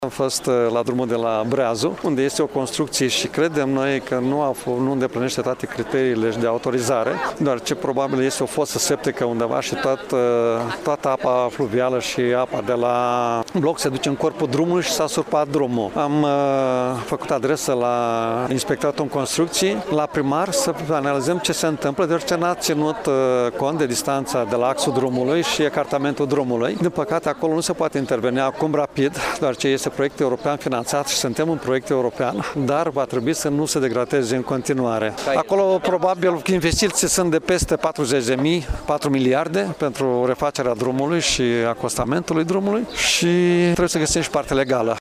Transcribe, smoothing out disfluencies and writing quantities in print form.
Am fost la drumul de la Breazu, unde este o construcție și credem noi că nu îndeplinește toate criteriile de autorizare, deoarece probabil este o fosă septică undeva și toată apa fluvială și apa de la bloc se duce în corpul drumului și s-a surpat drumul. Am făcut adresă la Inspectoratul în Construcții, la primar, să analizăm ce se întâmplă, deoarece n-a ținut cont de distanța de la axul drumului și ecartamentul drumului. Din păcate, acolo nu se poate interveni acum rapid, deoarece este proiect european finanțat și suntem un proiect european, dar va trebui să nu se degradeze în continuare. Acolo, probabil, investiții sunt de peste 40.000, 4 miliarde pentru refacerea drumului și acostamentului drumului și trebuie să găsim și partea legală.